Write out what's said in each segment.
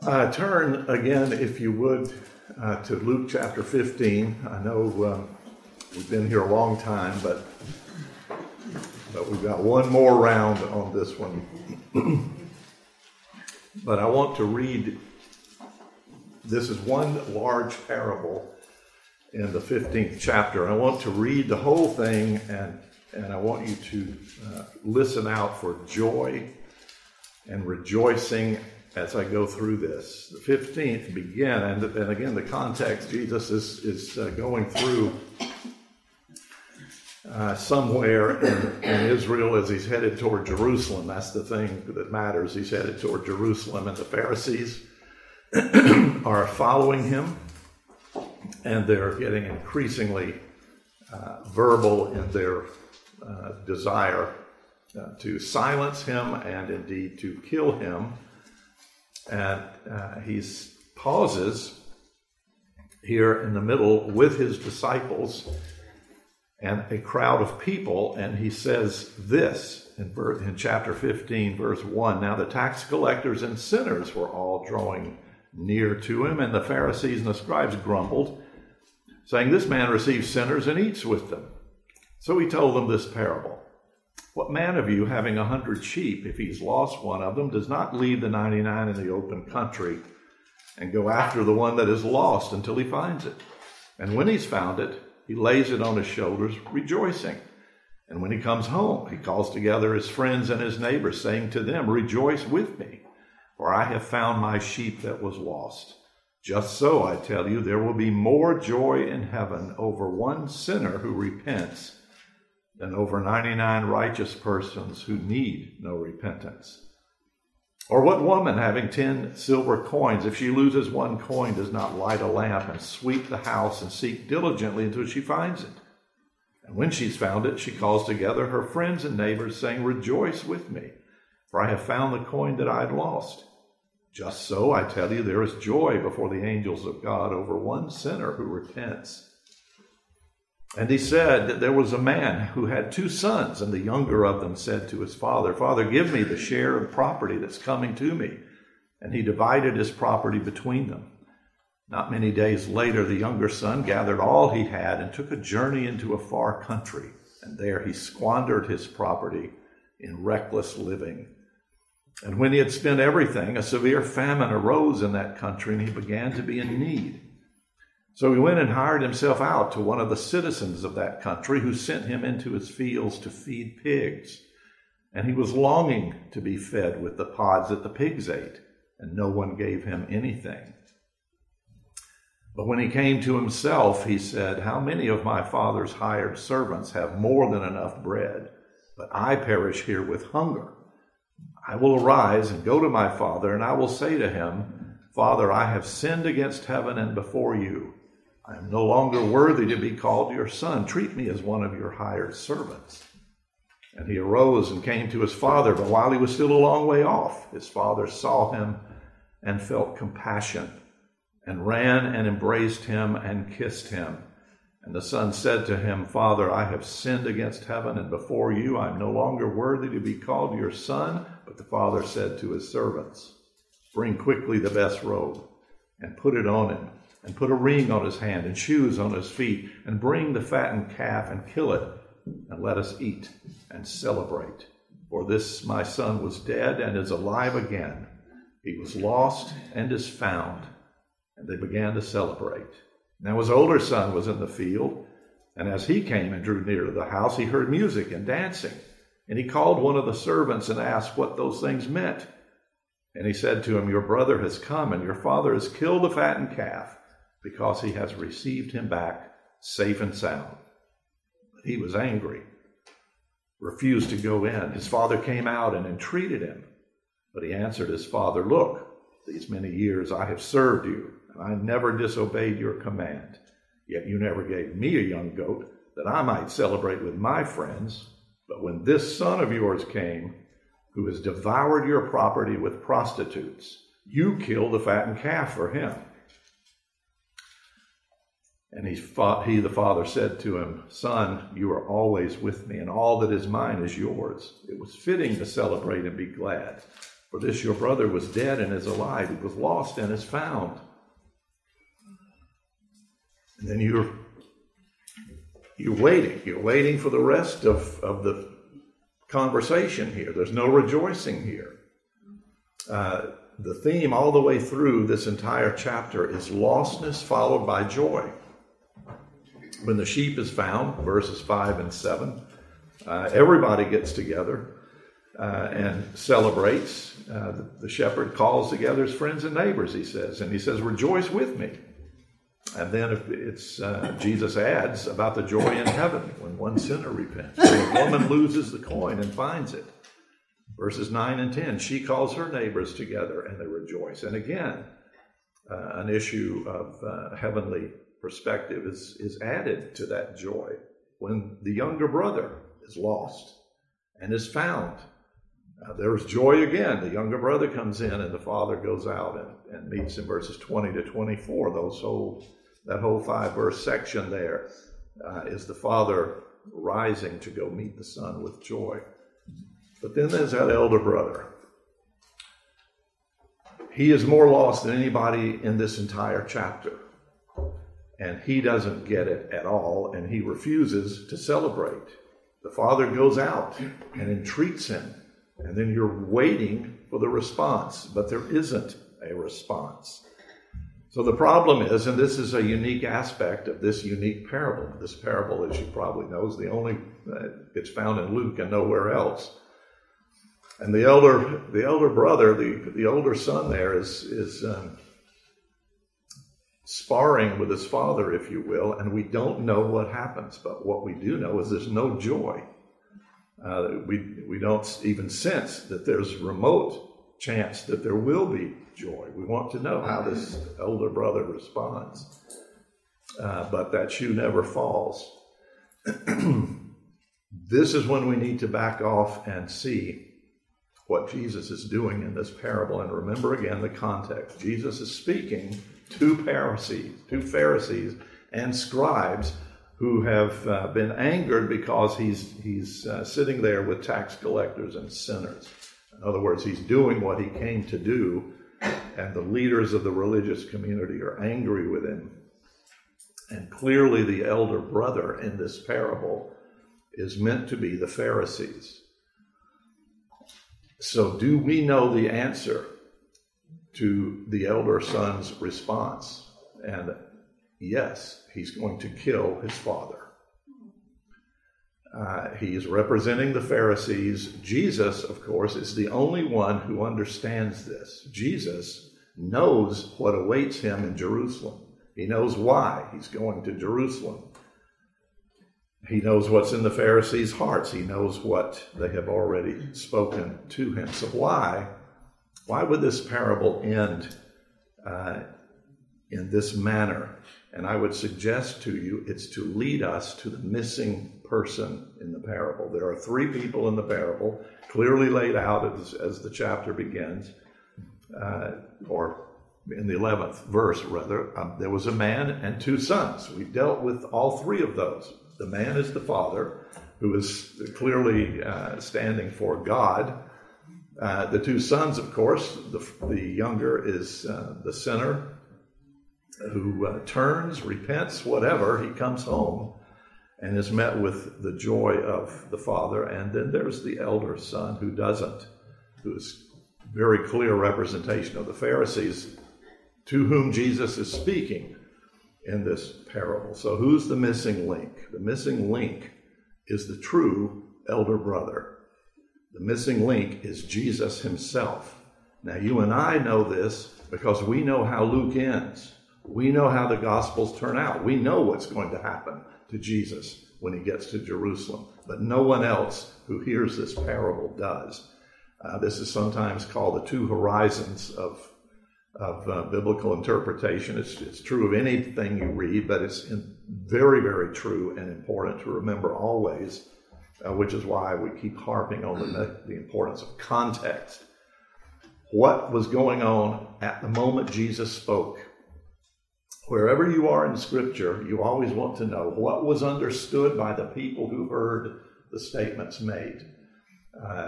Turn again, if you would, to Luke chapter 15. I know we've been here a long time, but we've got one more round on this one. But I want to read, this is one large parable in the 15th chapter. I want to read the whole thing, and I want you to listen out for joy and rejoicing as I go through this. The 15th begin, and again, the context, Jesus is going through somewhere in Israel as he's headed toward Jerusalem. That's the thing that matters. He's headed toward Jerusalem, and the Pharisees are following him, and they're getting increasingly verbal in their desire to silence him and indeed to kill him. And he pauses here in the middle with his disciples and a crowd of people, and he says this in chapter 15, verse 1. Now the tax collectors and sinners were all drawing near to him, and the Pharisees and the scribes grumbled, saying, "This man receives sinners and eats with them." So he told them this parable. "What man of you, having 100 sheep, if he's lost one of them, does not leave the 99 in the open country and go after the one that is lost until he finds it? And when he's found it, he lays it on his shoulders, rejoicing. And when he comes home, he calls together his friends and his neighbors, saying to them, 'Rejoice with me, for I have found my sheep that was lost.' Just so, I tell you, there will be more joy in heaven over one sinner who repents than over 99 righteous persons who need no repentance. Or what woman, having 10 silver coins, if she loses one coin, does not light a lamp and sweep the house and seek diligently until she finds it? And when she's found it, she calls together her friends and neighbors, saying, 'Rejoice with me, for I have found the coin that I'd lost.' Just so, I tell you, there is joy before the angels of God over one sinner who repents." And he said that there was a man who had 2 sons, and the younger of them said to his father, "Father, give me the share of property that's coming to me." And he divided his property between them. Not many days later, the younger son gathered all he had and took a journey into a far country, and there he squandered his property in reckless living. And when he had spent everything, a severe famine arose in that country, and he began to be in need. So he went and hired himself out to one of the citizens of that country, who sent him into his fields to feed pigs. And he was longing to be fed with the pods that the pigs ate, and no one gave him anything. But when he came to himself, he said, "How many of my father's hired servants have more than enough bread, but I perish here with hunger? I will arise and go to my father, and I will say to him, 'Father, I have sinned against heaven and before you. I am no longer worthy to be called your son. Treat me as one of your hired servants.' And he arose and came to his father, but while he was still a long way off, his father saw him and felt compassion, and ran and embraced him and kissed him. And the son said to him, 'Father, I have sinned against heaven and before you. I am no longer worthy to be called your son.' But the father said to his servants, 'Bring quickly the best robe and put it on him, and put a ring on his hand and shoes on his feet, and bring the fattened calf and kill it, and let us eat and celebrate. For this my son was dead and is alive again. He was lost and is found.' And they began to celebrate. Now his older son was in the field, and as he came and drew near to the house, he heard music and dancing. And he called one of the servants and asked what those things meant. And he said to him, 'Your brother has come, and your father has killed the fattened calf, because he has received him back safe and sound.' But he was angry, refused to go in. His father came out and entreated him. But he answered his father, 'Look, these many years I have served you, and I never disobeyed your command. Yet you never gave me a young goat that I might celebrate with my friends. But when this son of yours came, who has devoured your property with prostitutes, you killed the fattened calf for him.' And the father said to him, 'Son, you are always with me, and all that is mine is yours. It was fitting to celebrate and be glad. For this your brother was dead and is alive. He was lost and is found. And then you're waiting. You're waiting for the rest of the conversation here. There's no rejoicing here. The theme all the way through this entire chapter is lostness followed by joy. When the sheep is found, verses 5 and 7, everybody gets together and celebrates. The shepherd calls together his friends and neighbors, he says, and he says, rejoice with me. And then Jesus adds about the joy in heaven when one sinner repents. The woman loses the coin and finds it. Verses 9 and 10, she calls her neighbors together and they rejoice. And again, an issue of heavenly perspective is added to that joy when the younger brother is lost and is found. There's joy again. The younger brother comes in and the father goes out and meets him. Verses 20 to 24, that whole 5-verse section there is the father rising to go meet the son with joy. But then there's that elder brother. He is more lost than anybody in this entire chapter. And he doesn't get it at all, and he refuses to celebrate. The father goes out and entreats him, and then you're waiting for the response, but there isn't a response. So the problem is, and this is a unique aspect of this unique parable. This parable, as you probably know, is the only, it's found in Luke and nowhere else. And the elder brother, the older son there is sparring with his father, if you will, and we don't know what happens. But what we do know is there's no joy. We don't even sense that there's remote chance that there will be joy. We want to know how this elder brother responds. But that shoe never falls. This is when we need to back off and see what Jesus is doing in this parable. And remember again the context. Jesus is speaking to Pharisees and scribes who have been angered because he's sitting there with tax collectors and sinners. In other words, he's doing what he came to do, and the leaders of the religious community are angry with him. And clearly the elder brother in this parable is meant to be the Pharisees. So do we know the answer to the elder son's response? And yes, he's going to kill his father. He is representing the Pharisees. Jesus, of course, is the only one who understands this. Jesus knows what awaits him in Jerusalem. He knows why he's going to Jerusalem. He knows what's in the Pharisees' hearts. He knows what they have already spoken to him. So why would this parable end in this manner? And I would suggest to you it's to lead us to the missing person in the parable. There are 3 people in the parable, clearly laid out as the chapter begins, or in the 11th verse, rather. There was a man and 2 sons. We dealt with all 3 of those. The man is the father, who is clearly standing for God. The 2 sons, of course, the younger is the sinner who turns, repents, whatever. He comes home and is met with the joy of the father. And then there's the elder son who doesn't, who is very clear representation of the Pharisees to whom Jesus is speaking in this parable. So who's the missing link? The missing link is the true elder brother. The missing link is Jesus himself. Now you and I know this because we know how Luke ends. We know how the Gospels turn out. We know what's going to happen to Jesus when he gets to Jerusalem. But no one else who hears this parable does. This is sometimes called the 2 horizons of biblical interpretation. It's true of anything you read, but it's very, very true and important to remember always, which is why we keep harping on the importance of context. What was going on at the moment Jesus spoke? Wherever you are in Scripture, you always want to know what was understood by the people who heard the statements made.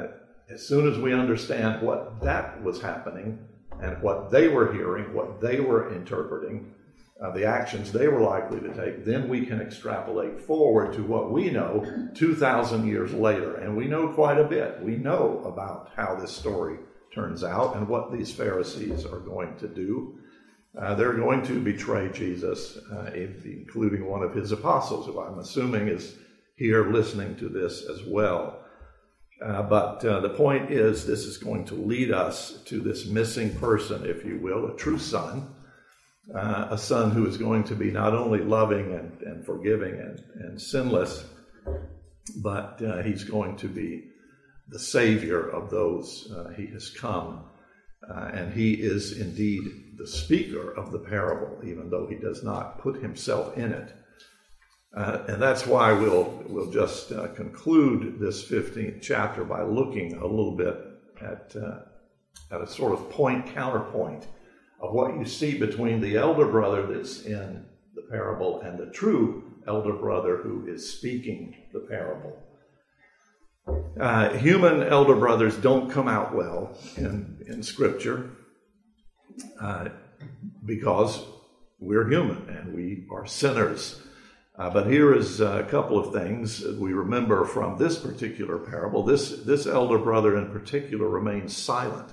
as soon as we understand what that was happening and what they were hearing, what they were interpreting, the actions they were likely to take, then we can extrapolate forward to what we know 2,000 years later. And we know quite a bit. We know about how this story turns out and what these Pharisees are going to do. They're going to betray Jesus, including one of his apostles, who I'm assuming is here listening to this as well. But the point is, this is going to lead us to this missing person, if you will, a true son, a son who is going to be not only loving and forgiving and sinless, but he's going to be the Savior of those he has come. And he is indeed the speaker of the parable, even though he does not put himself in it. And that's why we'll just conclude this 15th chapter by looking a little bit at a sort of counterpoint of what you see between the elder brother that's in the parable and the true elder brother who is speaking the parable. Human elder brothers don't come out well in Scripture because we're human and we are sinners. But here is a couple of things we remember from this particular parable. This elder brother in particular remains silent.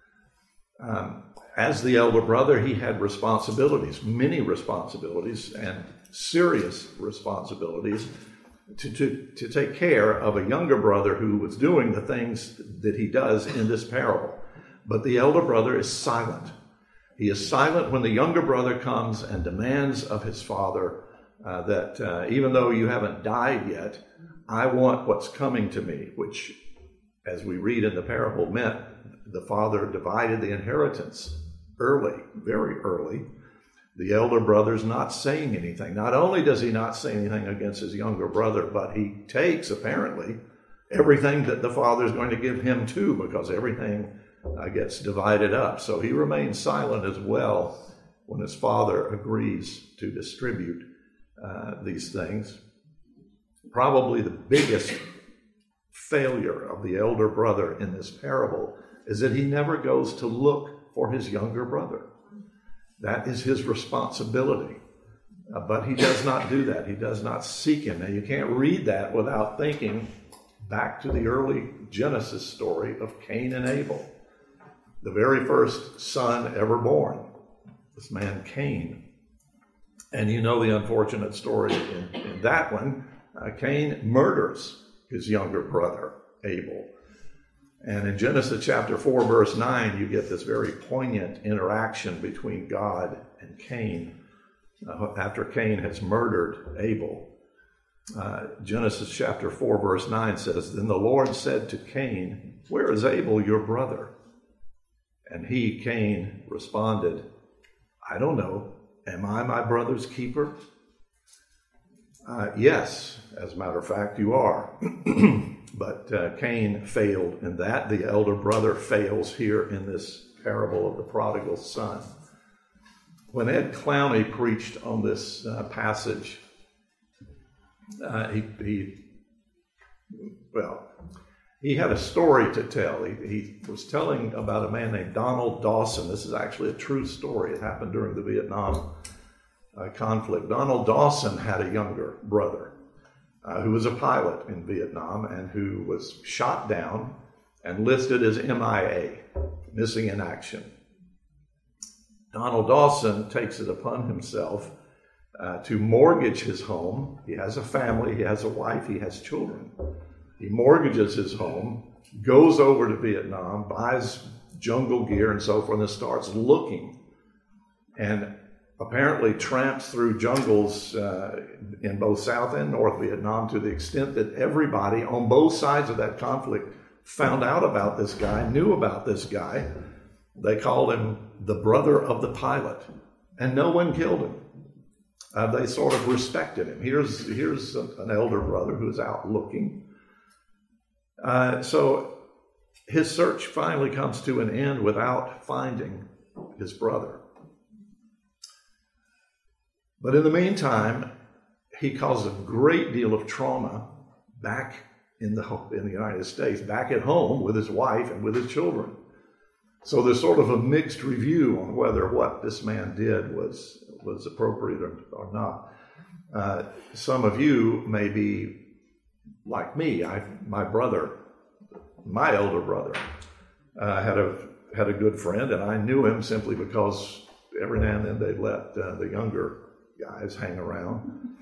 As the elder brother, he had responsibilities, many responsibilities, and serious responsibilities to take care of a younger brother who was doing the things that he does in this parable. But the elder brother is silent. He is silent when the younger brother comes and demands of his father that even though you haven't died yet, I want what's coming to me, which, as we read in the parable, meant the father divided the inheritance early, very early. The elder brother's not saying anything. Not only does he not say anything against his younger brother, but he takes, apparently, everything that the father's going to give him too, because everything gets divided up. So he remains silent as well when his father agrees to distribute these things. Probably the biggest failure of the elder brother in this parable is that he never goes to look for his younger brother. That is his responsibility. But he does not do that. He does not seek him. Now, you can't read that without thinking back to the early Genesis story of Cain and Abel, the very first son ever born, this man Cain. And you know the unfortunate story in that one. Cain murders his younger brother, Abel. And in Genesis chapter 4, verse 9, you get this very poignant interaction between God and Cain after Cain has murdered Abel. Genesis chapter 4, verse 9 says, "Then the Lord said to Cain, 'Where is Abel, your brother?' And he, Cain, responded, 'I don't know. Am I my brother's keeper?' 'Yes, as a matter of fact, you are.' But Cain failed in that. The elder brother fails here in this parable of the prodigal son. When Ed Clowney preached on this passage, he had a story to tell. He was telling about a man named Donald Dawson. This is actually a true story. It happened during the Vietnam conflict. Donald Dawson had a younger brother who was a pilot in Vietnam and who was shot down and listed as MIA, missing in action. Donald Dawson takes it upon himself to mortgage his home. He has a family, he has a wife, he has children. He mortgages his home, goes over to Vietnam, buys jungle gear and so forth, and starts looking. And apparently tramps through jungles in both South and North Vietnam to the extent that everybody on both sides of that conflict found out about this guy, knew about this guy. They called him the brother of the pilot, and no one killed him. They sort of respected him. Here's an elder brother who's out looking. So his search finally comes to an end without finding his brother. But in the meantime, he caused a great deal of trauma back in the United States, back at home with his wife and with his children. So there's sort of a mixed review on whether what this man did was appropriate or not. Some of you may be like me. My elder brother, had a good friend, and I knew him simply because every now and then they'd let the younger guys hang around.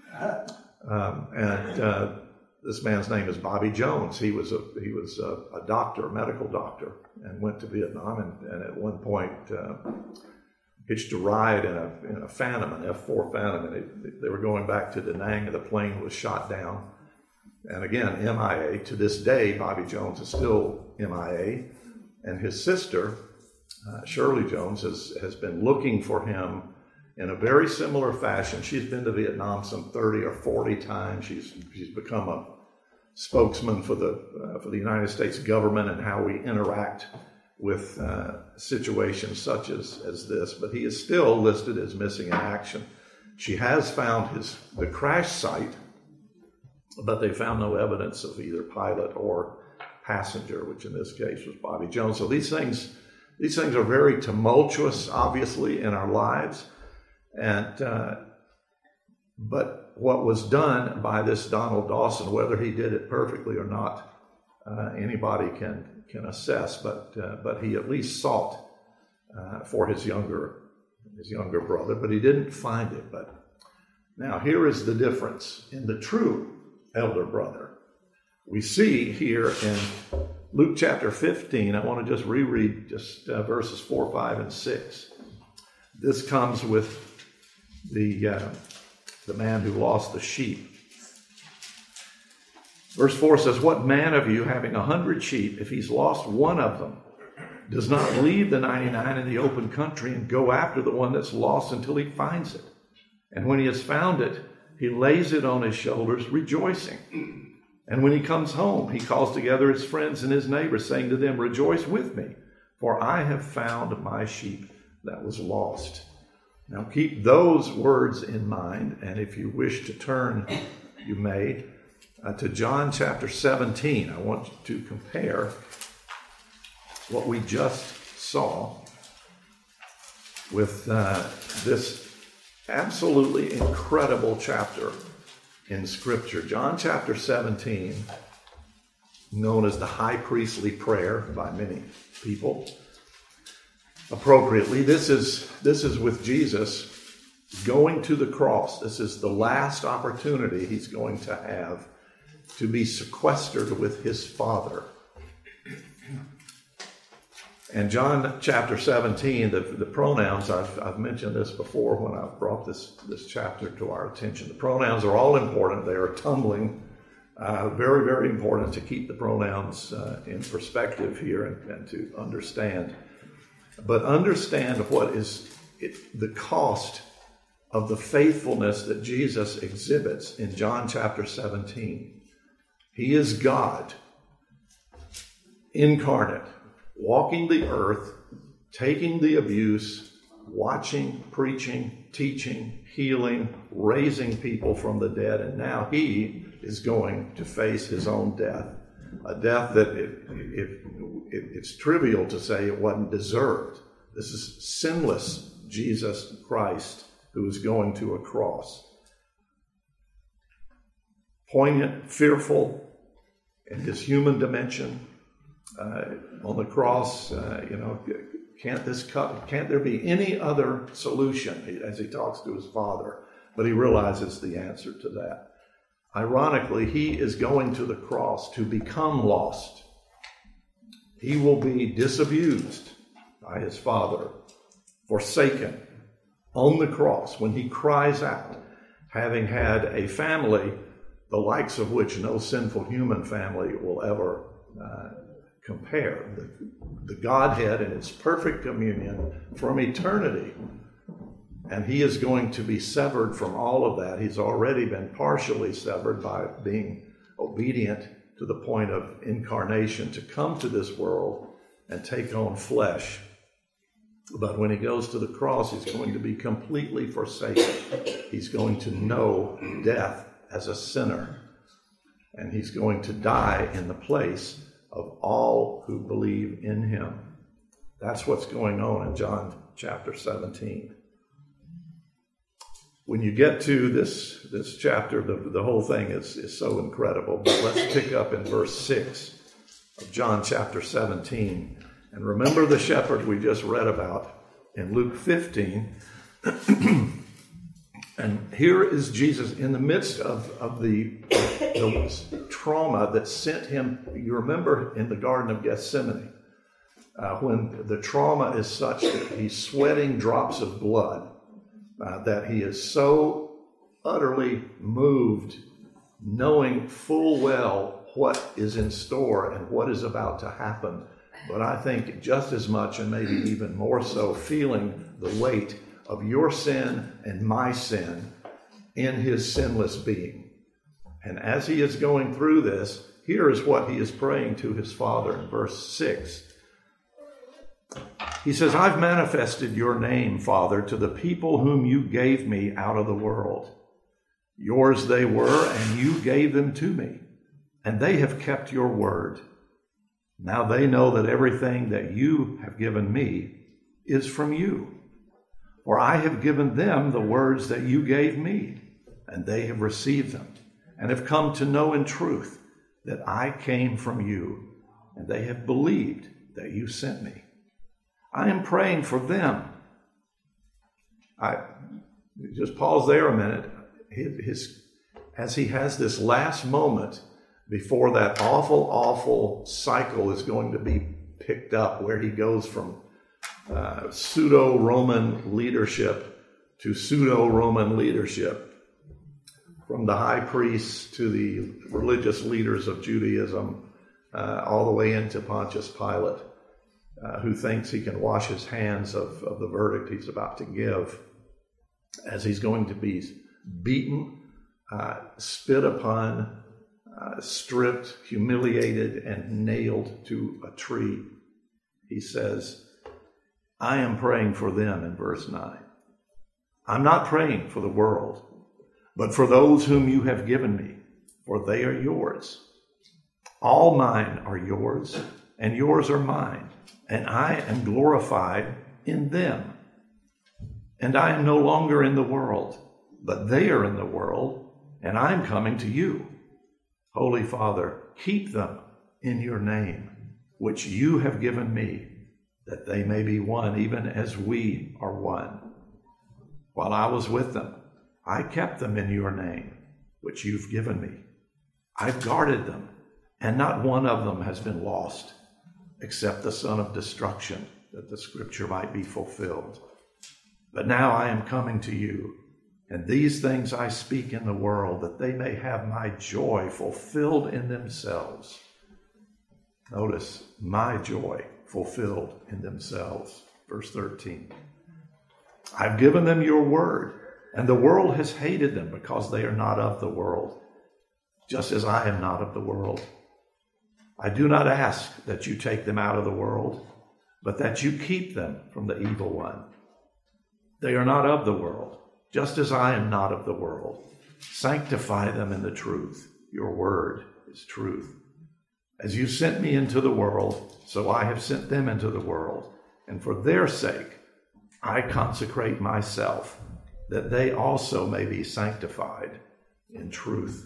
This man's name is Bobby Jones. He was a doctor, a medical doctor, and went to Vietnam. And at one point hitched a ride in a Phantom, an F-4 Phantom, and they were going back to Da Nang, and the plane was shot down. And again, MIA. To this day, Bobby Jones is still MIA, and his sister, Shirley Jones, has been looking for him in a very similar fashion. She's been to Vietnam some 30 or 40 times. She's become a spokesman for the United States government and how we interact with situations such as this. But he is still listed as missing in action. She has found the crash site, but they found no evidence of either pilot or passenger, which in this case was Bobby Jones. So these things are very tumultuous, obviously, in our lives. But what was done by this Donald Dawson, whether he did it perfectly or not, anybody can assess. But he at least sought for his younger brother, but he didn't find it. But now here is the difference in the true elder brother. We see here in Luke chapter 15, I want to just reread verses 4, 5, and 6. This comes with the man who lost the sheep. Verse 4 says, "What man of you, having 100 sheep, if he's lost one of them, does not leave the 99 in the open country and go after the one that's lost until he finds it? And when he has found it, he lays it on his shoulders, rejoicing. And when he comes home, he calls together his friends and his neighbors, saying to them, 'Rejoice with me, for I have found my sheep that was lost.'" Now keep those words in mind, and if you wish to turn, you may, to John chapter 17. I want to compare what we just saw with this absolutely incredible chapter in Scripture. John chapter 17, known as the high priestly prayer by many people, appropriately. This is with Jesus going to the cross. This is the last opportunity he's going to have to be sequestered with his Father. And John chapter 17, the pronouns, I've mentioned this before when I've brought this chapter to our attention. The pronouns are all important. They are tumbling. Very, very important to keep the pronouns in perspective here and to understand. But understand what is the cost of the faithfulness that Jesus exhibits in John chapter 17. He is God, incarnate, walking the earth, taking the abuse, watching, preaching, teaching, healing, raising people from the dead. And now he is going to face his own death, a death that it's trivial to say it wasn't deserved. This is sinless Jesus Christ who is going to a cross. Poignant, fearful in his human dimension. On the cross, can't there be any other solution, as he talks to his Father? But he realizes the answer to that. Ironically, he is going to the cross to become lost. He will be disabused by his Father, forsaken on the cross when he cries out, having had a family the likes of which no sinful human family will ever compare. The Godhead in its perfect communion from eternity. And he is going to be severed from all of that. He's already been partially severed by being obedient to the point of incarnation to come to this world and take on flesh. But when he goes to the cross, he's going to be completely forsaken. He's going to know death as a sinner. and he's going to die in the place of all who believe in him. That's what's going on in John chapter 17. When you get to this chapter, the whole thing is so incredible. But let's pick up in verse 6 of John chapter 17. And remember the shepherd we just read about in Luke 15. And here is Jesus in the midst of the trauma that sent him. You remember in the Garden of Gethsemane, when the trauma is such that he's sweating drops of blood, that he is so utterly moved, knowing full well what is in store and what is about to happen. But I think just as much, and maybe even more so, feeling the weight of your sin and my sin in his sinless being. And as he is going through this, here is what he is praying to his Father in verse 6. He says, I've manifested your name, Father, to the people whom you gave me out of the world. Yours they were, and you gave them to me, and they have kept your word. Now they know that everything that you have given me is from you. For I have given them the words that you gave me, and they have received them, and have come to know in truth that I came from you, and they have believed that you sent me. I am praying for them. I just pause there a minute. As he has this last moment before that awful cycle is going to be picked up, where he goes from pseudo-Roman leadership to pseudo-Roman leadership, from the high priests to the religious leaders of Judaism, all the way into Pontius Pilate, who thinks he can wash his hands of the verdict he's about to give, as he's going to be beaten, spit upon, stripped, humiliated, and nailed to a tree. He says, I am praying for them in verse 9. I'm not praying for the world, but for those whom you have given me, for they are yours. All mine are yours, and yours are mine, and I am glorified in them. And I am no longer in the world, but they are in the world, and I am coming to you. Holy Father, keep them in your name, which you have given me, that they may be one, even as we are one. While I was with them, I kept them in your name, which you've given me. I've guarded them, and not one of them has been lost, except the son of destruction, that the scripture might be fulfilled. But now I am coming to you, and these things I speak in the world, that they may have my joy fulfilled in themselves. Notice, my joy fulfilled in themselves. Verse 13. I've given them your word, and the world has hated them because they are not of the world, just as I am not of the world. I do not ask that you take them out of the world, but that you keep them from the evil one. They are not of the world, just as I am not of the world. Sanctify them in the truth. Your word is truth. As you sent me into the world, so I have sent them into the world. And for their sake, I consecrate myself, that they also may be sanctified in truth.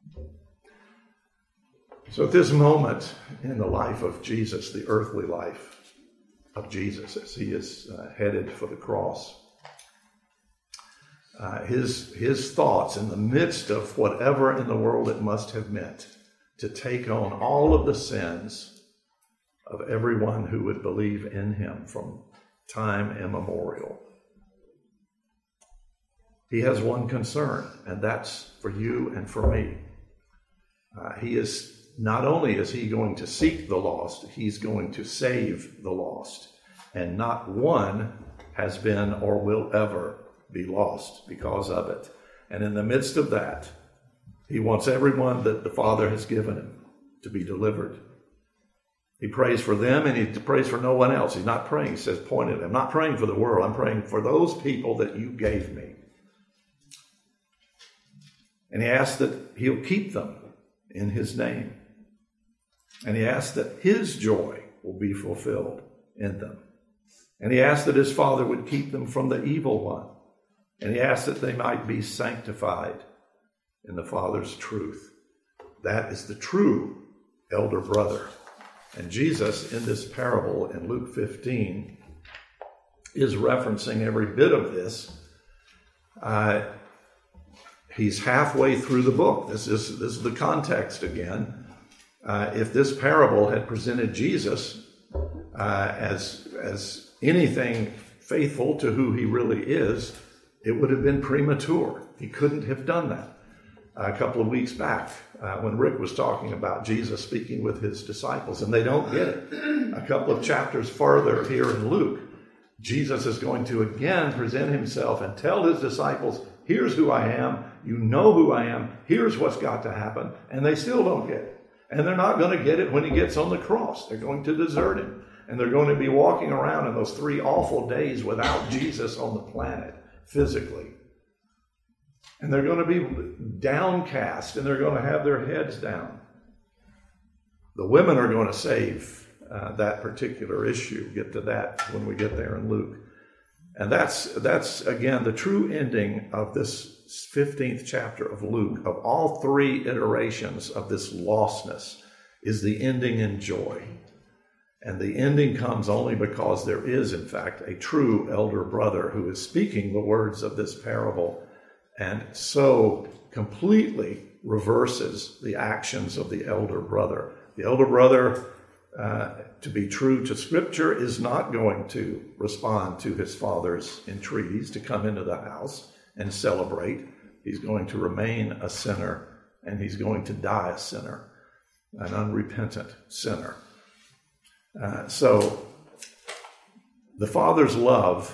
So at this moment in the life of Jesus, the earthly life of Jesus, as he is headed for the cross, his thoughts in the midst of whatever in the world it must have meant to take on all of the sins of everyone who would believe in him from time immemorial. He has one concern, and that's for you and for me. Not only is he going to seek the lost, he's going to save the lost. And not one has been or will ever be lost because of it. And in the midst of that, he wants everyone that the Father has given him to be delivered. He prays for them, and he prays for no one else. He's not praying. He says, point at them. I'm not praying for the world. I'm praying for those people that you gave me. And he asks that he'll keep them in his name. And he asks that his joy will be fulfilled in them. And he asked that his Father would keep them from the evil one. And he asked that they might be sanctified in the Father's truth. That is the true elder brother. And Jesus, in this parable in Luke 15, is referencing every bit of this. He's halfway through the book. This is the context again. If this parable had presented Jesus as anything faithful to who he really is, it would have been premature. He couldn't have done that. A couple of weeks back, when Rick was talking about Jesus speaking with his disciples, and they don't get it. A couple of chapters farther here in Luke, Jesus is going to again present himself and tell his disciples, here's who I am, you know who I am, here's what's got to happen, and they still don't get it. And they're not going to get it when he gets on the cross. They're going to desert him. And they're going to be walking around in those 3 awful days without Jesus on the planet, physically. And they're going to be downcast, and they're going to have their heads down. The women are going to save that particular issue. Get to that when we get there in Luke. And that's again, the true ending of this 15th chapter of Luke. Of all 3 iterations of this lostness is the ending in joy. And the ending comes only because there is, in fact, a true elder brother who is speaking the words of this parable and so completely reverses the actions of the elder brother. The elder brother, to be true to Scripture, is not going to respond to his father's entreaties to come into the house and celebrate. He's going to remain a sinner, and he's going to die a sinner, an unrepentant sinner. So the Father's love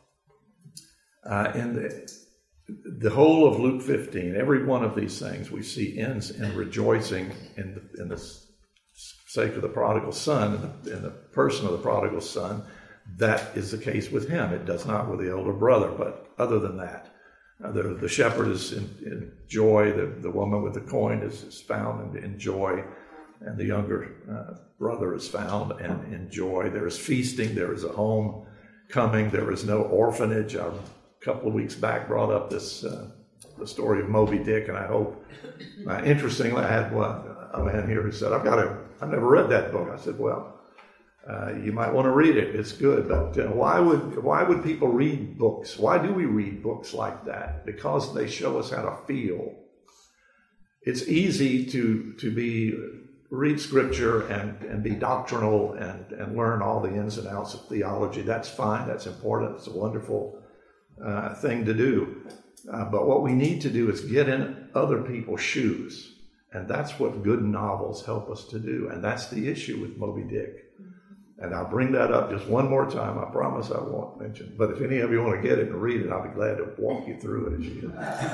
in the whole of Luke 15, every one of these things we see ends in rejoicing in the sake of the prodigal son, in the person of the prodigal son. That is the case with him. It does not with the elder brother, but other than that, the shepherd is in joy, the woman with the coin is found in joy, and the younger brother is found and in joy. There is feasting, there is a home coming, there is no orphanage. A couple of weeks back brought up this the story of Moby Dick, and I hope, interestingly, I had a man here who said, I've never read that book. I said, well, you might want to read it. It's good, but why would people read books? Why do we read books like that? Because they show us how to feel. It's easy to read Scripture and be doctrinal and learn all the ins and outs of theology. That's fine. That's important. It's a wonderful thing to do. But what we need to do is get in other people's shoes. And that's what good novels help us to do. And that's the issue with Moby Dick. And I'll bring that up just one more time. I promise I won't mention. But if any of you want to get it and read it, I'll be glad to walk you through it as you do.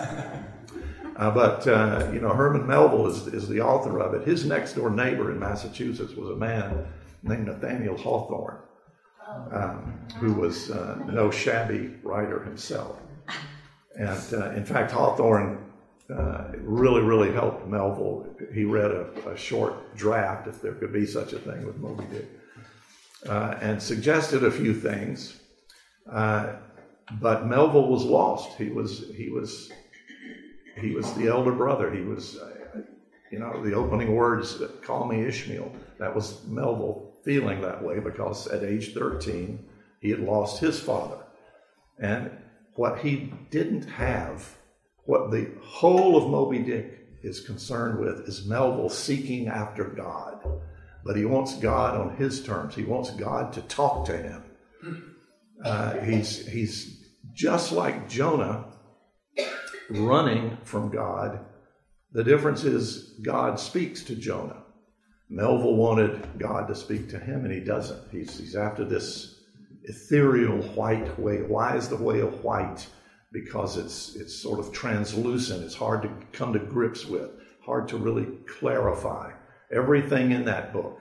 But Herman Melville is the author of it. His next door neighbor in Massachusetts was a man named Nathaniel Hawthorne, who was no shabby writer himself. And in fact, Hawthorne really, really helped Melville. He read a short draft, if there could be such a thing, with Moby Dick, and suggested a few things. But Melville was lost. He was the elder brother. He was, the opening words, call me Ishmael. That was Melville feeling that way because at age 13, he had lost his father. And what he didn't have, what the whole of Moby Dick is concerned with, is Melville seeking after God. But he wants God on his terms. He wants God to talk to him. He's just like Jonah, running from God. The difference is God speaks to Jonah. Melville wanted God to speak to him, and he doesn't. He's after this ethereal white whale. Why is the whale white? Because it's sort of translucent. It's hard to come to grips with, hard to really clarify. Everything in that book.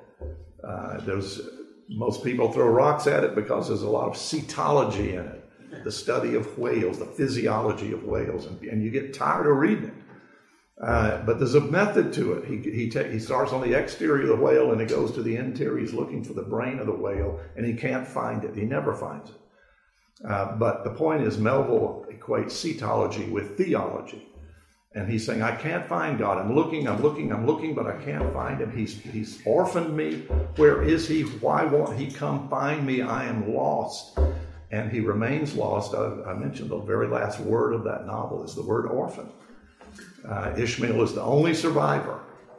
Most people throw rocks at it because there's a lot of cetology in it, the study of whales, the physiology of whales, and you get tired of reading it. But there's a method to it. He starts on the exterior of the whale and he goes to the interior. He's looking for the brain of the whale and he can't find it. He never finds it. But the point is, Melville equates cetology with theology. And he's saying, I can't find God. I'm looking, but I can't find him. He's orphaned me. Where is he? Why won't he come find me? I am lost. And he remains lost. I mentioned the very last word of that novel is the word orphan. Ishmael is the only survivor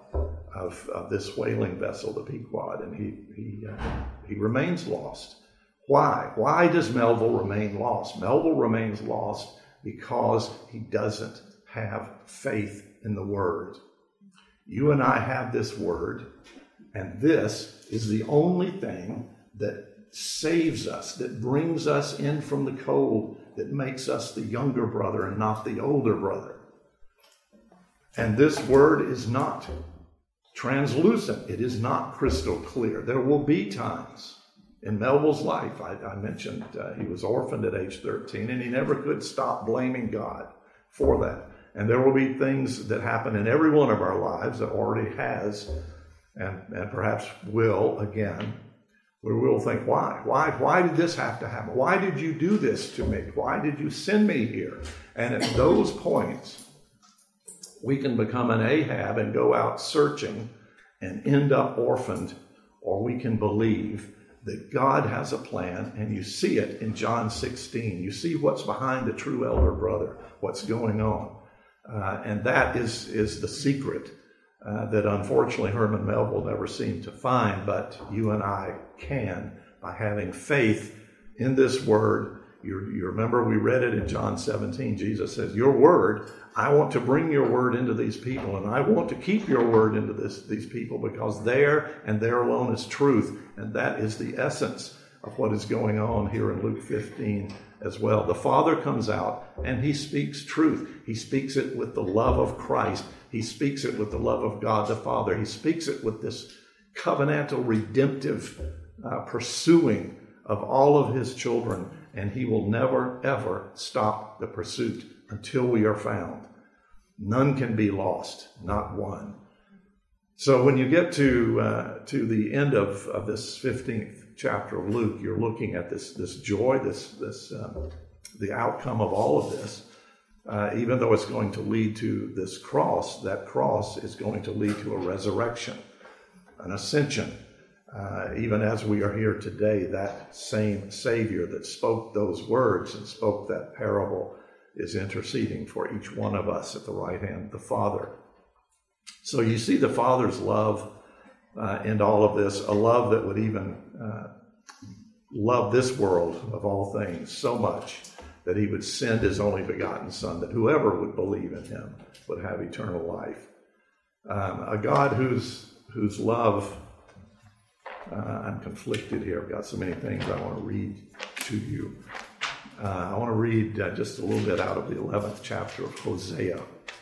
of this whaling vessel, the Pequod, and he remains lost. Why? Why does Melville remain lost? Melville remains lost because he doesn't have faith in the Word. You and I have this Word, and this is the only thing that saves us, that brings us in from the cold, that makes us the younger brother and not the older brother. And this Word is not translucent. It is not crystal clear. There will be times in Melville's life, I mentioned he was orphaned at age 13, and he never could stop blaming God for that. And there will be things that happen in every one of our lives that already has, and perhaps will again, where we'll think, why? Why did this have to happen? Why did you do this to me? Why did you send me here? And at those points, we can become an Ahab and go out searching and end up orphaned, or we can believe that God has a plan, and you see it in John 16. You see what's behind the true elder brother, what's going on. And that is the secret that unfortunately Herman Melville never seemed to find, but you and I can by having faith in this word. You remember we read it in John 17. Jesus says, your word, I want to bring your word into these people, and I want to keep your word into these people, because there and there alone is truth. And that is the essence of what is going on here in Luke 15 as well. The Father comes out and he speaks truth. He speaks it with the love of Christ. He speaks it with the love of God the Father. He speaks it with this covenantal, redemptive pursuing of all of his children. And he will never, ever stop the pursuit until we are found. None can be lost, not one. So when you get to the end of this 15th chapter of Luke, you're looking at this joy, the outcome of all of this. Even though it's going to lead to this cross, that cross is going to lead to a resurrection, an ascension. Even as we are here today, that same Savior that spoke those words and spoke that parable is interceding for each one of us at the right hand of the Father. So you see the Father's love in all of this, a love that would even love this world of all things so much that he would send his only begotten Son, that whoever would believe in him would have eternal life. A God whose love, I'm conflicted here. I've got so many things I want to read to you. I want to read just a little bit out of the 11th chapter of Hosea.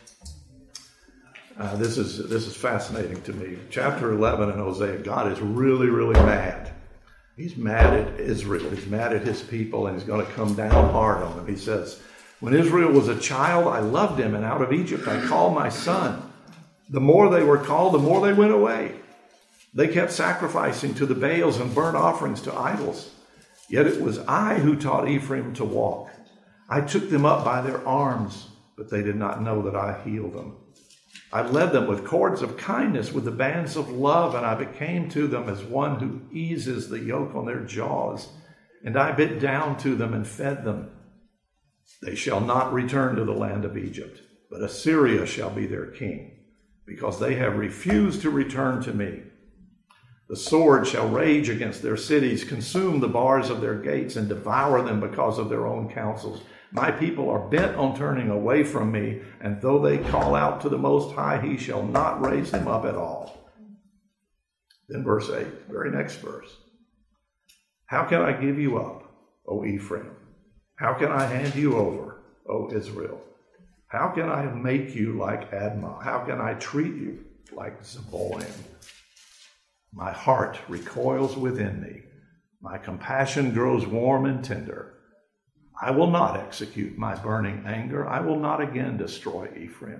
This is fascinating to me. Chapter 11 in Hosea, God is really, really mad. He's mad at Israel. He's mad at his people, and he's going to come down hard on them. He says, when Israel was a child, I loved him, and out of Egypt I called my son. The more they were called, the more they went away. They kept sacrificing to the Baals and burnt offerings to idols. Yet it was I who taught Ephraim to walk. I took them up by their arms, but they did not know that I healed them. I led them with cords of kindness, with the bands of love, and I became to them as one who eases the yoke on their jaws. And I bit down to them and fed them. They shall not return to the land of Egypt, but Assyria shall be their king, because they have refused to return to me. The sword shall rage against their cities, consume the bars of their gates, and devour them because of their own counsels. My people are bent on turning away from me, and though they call out to the Most High, he shall not raise them up at all. Then verse 8, very next verse. How can I give you up, O Ephraim? How can I hand you over, O Israel? How can I make you like Admah? How can I treat you like Zeboim? My heart recoils within me. My compassion grows warm and tender. I will not execute my burning anger. I will not again destroy Ephraim,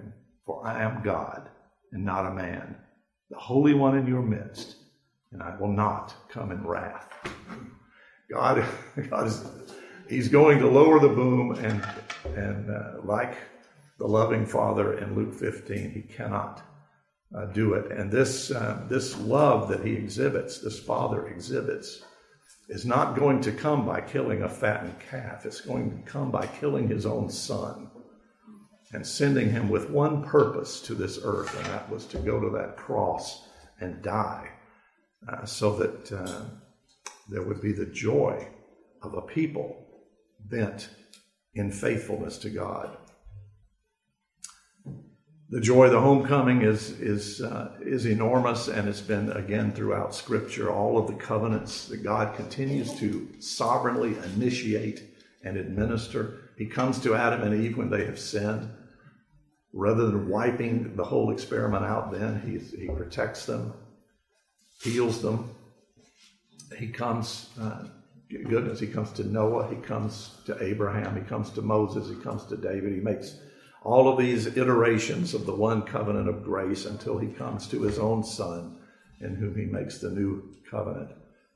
for I am God and not a man, the Holy One in your midst, and I will not come in wrath. God is, he's going to lower the boom, and like the loving Father in Luke 15, he cannot do it. And this love that he exhibits, this Father exhibits, is not going to come by killing a fattened calf. It's going to come by killing his own Son and sending him with one purpose to this earth, and that was to go to that cross and die so that there would be the joy of a people bent in faithfulness to God. The joy of the homecoming is enormous, and it's been, again, throughout Scripture, all of the covenants that God continues to sovereignly initiate and administer. He comes to Adam and Eve when they have sinned. Rather than wiping the whole experiment out then, he protects them, heals them. He comes, goodness, he comes to Noah, he comes to Abraham, he comes to Moses, he comes to David. He makes all of these iterations of the one covenant of grace until he comes to his own Son, in whom he makes the new covenant,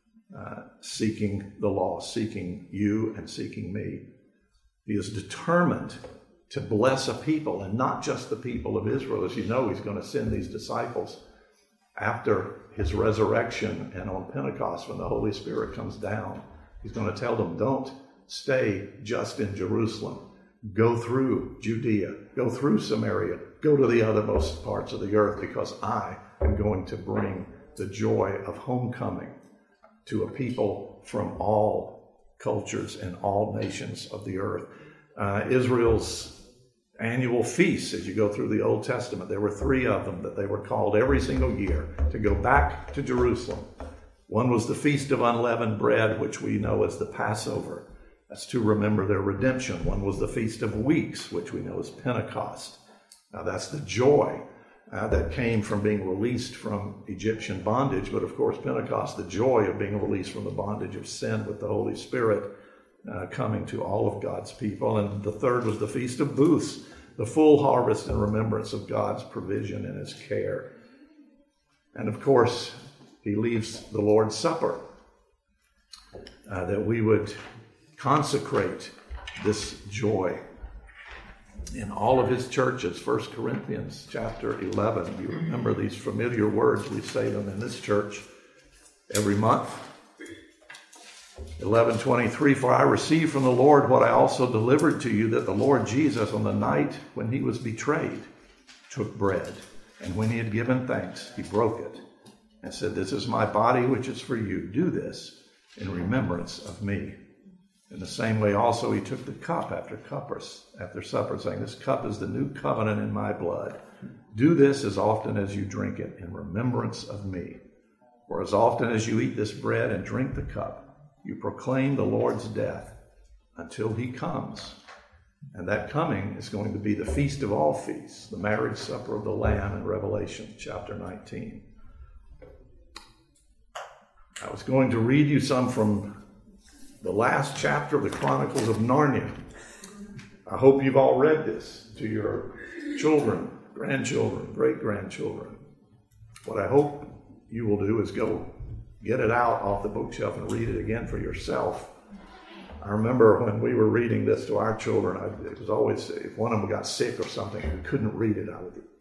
seeking the law, seeking you and seeking me. He is determined to bless a people, and not just the people of Israel. As you know, he's going to send these disciples after his resurrection and on Pentecost when the Holy Spirit comes down. He's going to tell them, don't stay just in Jerusalem. Go through Judea, go through Samaria, go to the othermost parts of the earth, because I am going to bring the joy of homecoming to a people from all cultures and all nations of the earth. Israel's annual feasts, as you go through the Old Testament, there were 3 of them that they were called every single year to go back to Jerusalem. One was the Feast of Unleavened Bread, which we know as the Passover. That's to remember their redemption. One was the Feast of Weeks, which we know as Pentecost. Now that's the joy that came from being released from Egyptian bondage. But of course, Pentecost, the joy of being released from the bondage of sin with the Holy Spirit coming to all of God's people. And the third was the Feast of Booths, the full harvest and remembrance of God's provision and his care. And of course, he leaves the Lord's Supper, that we would consecrate this joy in all of his churches. 1 Corinthians chapter 11. You remember these familiar words. We say them in this church every month. 11:23, for I received from the Lord what I also delivered to you, that the Lord Jesus, on the night when he was betrayed, took bread, and when he had given thanks, he broke it and said, this is my body, which is for you. Do this in remembrance of me. In the same way also he took the cup after supper, saying, this cup is the new covenant in my blood. Do this as often as you drink it in remembrance of me. For as often as you eat this bread and drink the cup, you proclaim the Lord's death until he comes. And that coming is going to be the feast of all feasts, the marriage supper of the Lamb in Revelation chapter 19. I was going to read you some from the last chapter of the Chronicles of Narnia. I hope you've all read this to your children, grandchildren, great-grandchildren. What I hope you will do is go get it out off the bookshelf and read it again for yourself. I remember when we were reading this to our children, it was always, if one of them got sick or something and couldn't read it, I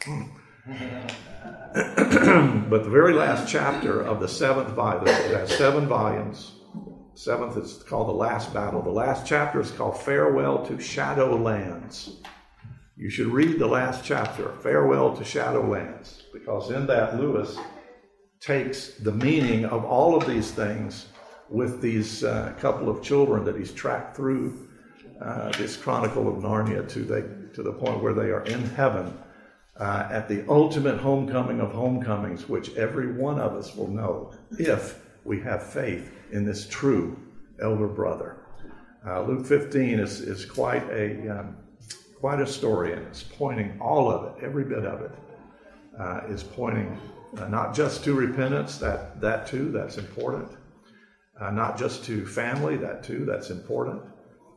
would But the very last chapter of the 7th volume, it has 7 volumes. 7th is called The Last Battle. The last chapter is called Farewell to Shadowlands. You should read the last chapter, Farewell to Shadowlands, because in that Lewis takes the meaning of all of these things with these couple of children that he's tracked through this Chronicle of Narnia to the point where they are in heaven at the ultimate homecoming of homecomings, which every one of us will know if we have faith in this true elder brother. Luke 15 is quite a story, and it's pointing all of it, every bit of it, is pointing not just to repentance, that too, that's important. Not just to family, that too, that's important.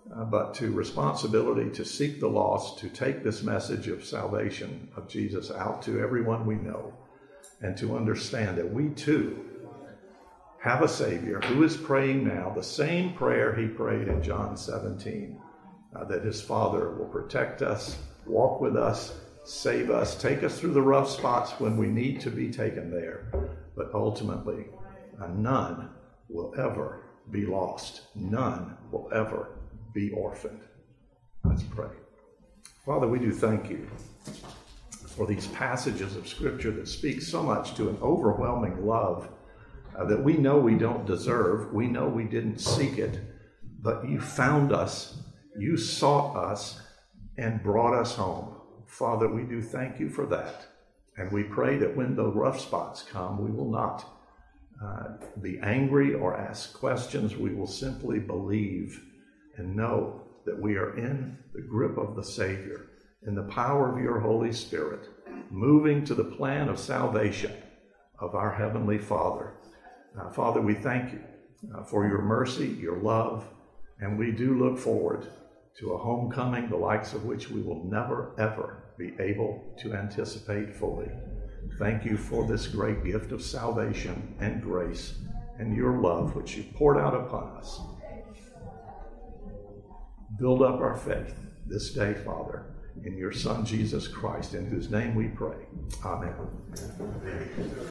but to responsibility to seek the lost, to take this message of salvation of Jesus out to everyone we know, and to understand that we too have a Savior who is praying now the same prayer he prayed in John 17, that his Father will protect us, walk with us, save us, take us through the rough spots when we need to be taken there. But ultimately, none will ever be lost. None will ever be orphaned. Let's pray. Father, we do thank you for these passages of Scripture that speak so much to an overwhelming love that we know we don't deserve. We know we didn't seek it, but you found us, you sought us, and brought us home. Father, we do thank you for that. And we pray that when the rough spots come, we will not be angry or ask questions. We will simply believe and know that we are in the grip of the Savior, in the power of your Holy Spirit, moving to the plan of salvation of our Heavenly Father. Father, we thank you for your mercy, your love, and we do look forward to a homecoming, the likes of which we will never, ever be able to anticipate fully. Thank you for this great gift of salvation and grace and your love, which you poured out upon us. Build up our faith this day, Father, in your Son, Jesus Christ, in whose name we pray. Amen.